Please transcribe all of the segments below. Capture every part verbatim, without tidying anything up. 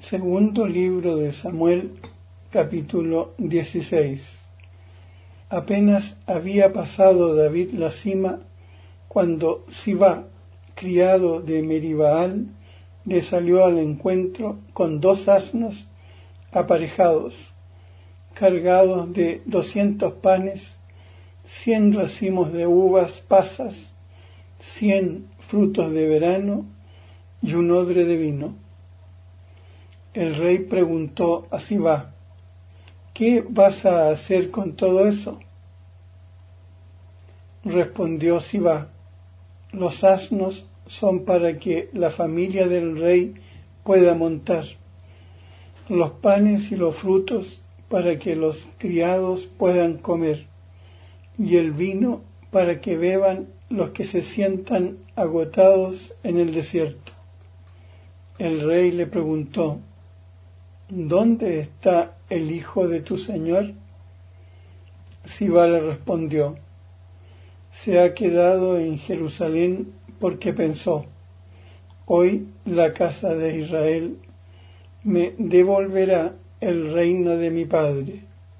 Segundo libro de Samuel, capítulo dieciséis. Apenas había pasado David la cima, cuando Sibá, criado de Meribaal, le salió al encuentro con dos asnos aparejados, cargados de doscientos panes, cien racimos de uvas pasas, cien frutos de verano y un odre de vino. El rey preguntó a Sibá: ¿qué vas a hacer con todo eso? Respondió Sibá: los asnos son para que la familia del rey pueda montar, los panes y los frutos para que los criados puedan comer, y el vino para que beban los que se sientan agotados en el desierto. El rey le preguntó: ¿dónde está el hijo de tu señor? Sibá le respondió: se ha quedado en Jerusalén porque pensó: hoy la casa de Israel me devolverá el reino de mi padre.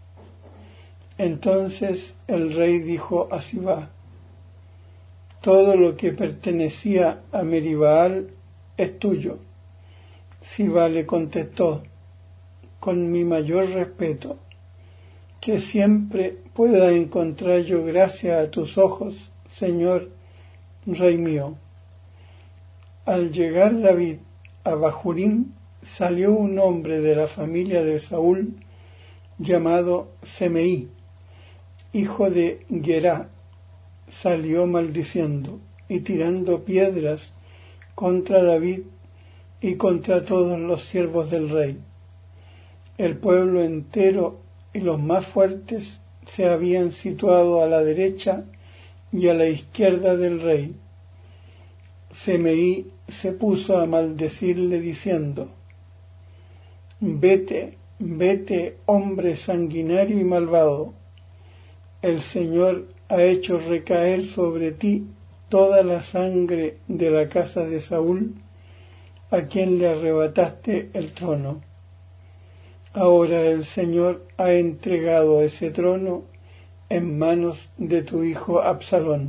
Entonces el rey dijo a Sibá: todo lo que pertenecía a Meribaal es tuyo. Sibá le contestó: con mi mayor respeto, que siempre pueda encontrar yo gracia a tus ojos, señor, rey mío. Al llegar David a Bahurim, salió un hombre de la familia de Saúl llamado Semeí, hijo de Gerá. Salió maldiciendo y tirando piedras contra David y contra todos los siervos del rey. El pueblo entero y los más fuertes se habían situado a la derecha y a la izquierda del rey. Semeí se puso a maldecirle diciendo: vete, vete, hombre sanguinario y malvado. El Señor ha hecho recaer sobre ti toda la sangre de la casa de Saúl, a quien le arrebataste el trono. Ahora el Señor ha entregado ese trono en manos de tu hijo Absalón.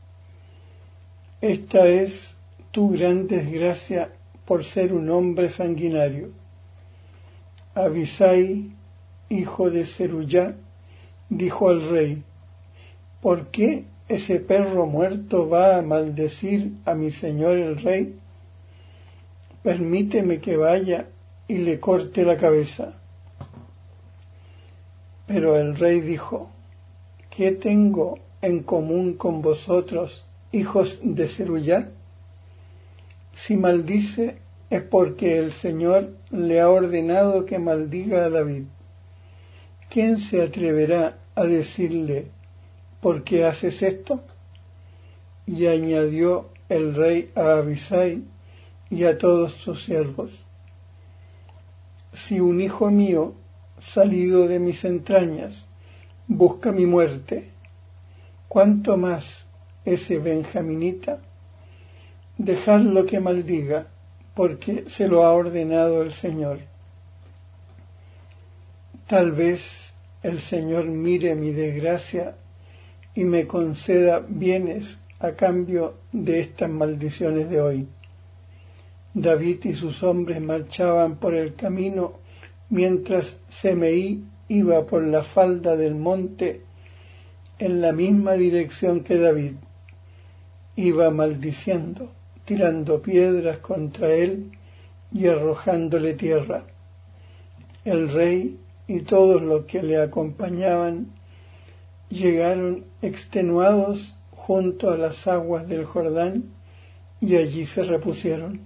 Esta es tu gran desgracia por ser un hombre sanguinario. Abisai, hijo de Zeruyá, dijo al rey: ¿por qué ese perro muerto va a maldecir a mi señor el rey? Permíteme que vaya y le corte la cabeza. Pero el rey dijo: ¿qué tengo en común con vosotros, hijos de Zeruyá? Si maldice es porque el Señor le ha ordenado que maldiga a David. ¿Quién se atreverá a decirle: ¿por qué haces esto? Y añadió el rey a Abisai y a todos sus siervos: si un hijo mío, salido de mis entrañas, busca mi muerte, ¿cuánto más ese benjaminita? Dejadlo que maldiga, porque se lo ha ordenado el Señor. Tal vez el Señor mire mi desgracia y me conceda bienes a cambio de estas maldiciones de hoy. David y sus hombres marchaban por el camino mientras Semeí iba por la falda del monte en la misma dirección que David. Iba maldiciendo, tirando piedras contra él y arrojándole tierra. El rey y todos los que le acompañaban llegaron extenuados junto a las aguas del Jordán y allí se repusieron.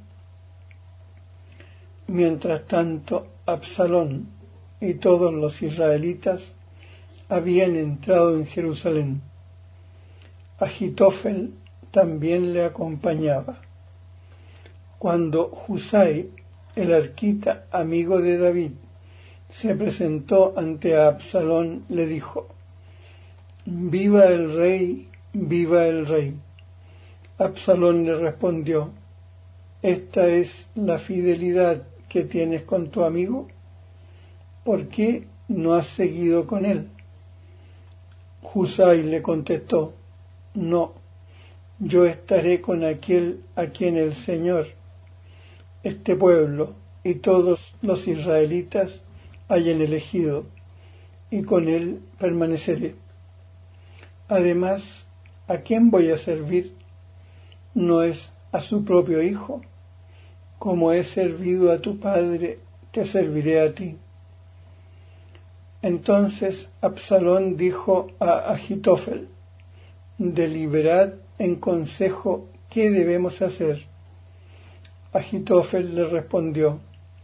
Mientras tanto, Absalón y todos los israelitas habían entrado en Jerusalén. Ahitofel también le acompañaba. Cuando Husai, el arquita amigo de David, se presentó ante Absalón, le dijo: viva el rey, viva el rey. Absalón le respondió: esta es la fidelidad que tienes con tu amigo? ¿Por qué no has seguido con él? Husai le contestó: no, yo estaré con aquel a quien el Señor, este pueblo y todos los israelitas hayan elegido, y con él permaneceré. Además, ¿a quién voy a servir? ¿No es a su propio hijo? Como he servido a tu padre, te serviré a ti. Entonces Absalón dijo a Achitofel: deliberad en consejo qué debemos hacer. Achitofel le respondió: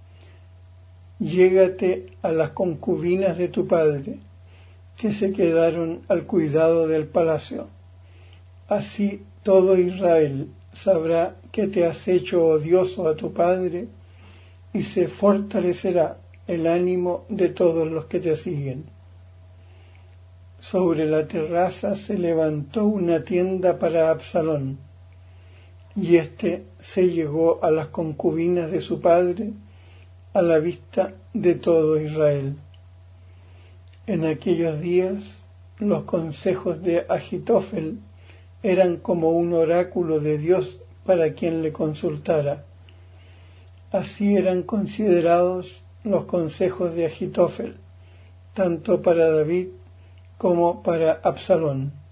llégate a las concubinas de tu padre, que se quedaron al cuidado del palacio. Así todo Israel sabrá que te has hecho odioso a tu padre, y se fortalecerá el ánimo de todos los que te siguen. Sobre la terraza se levantó una tienda para Absalón, y éste se llegó a las concubinas de su padre a la vista de todo Israel. En aquellos días los consejos de Achitofel eran como un oráculo de Dios para quien le consultara. Así eran considerados los consejos de Achitofel, tanto para David como para Absalón.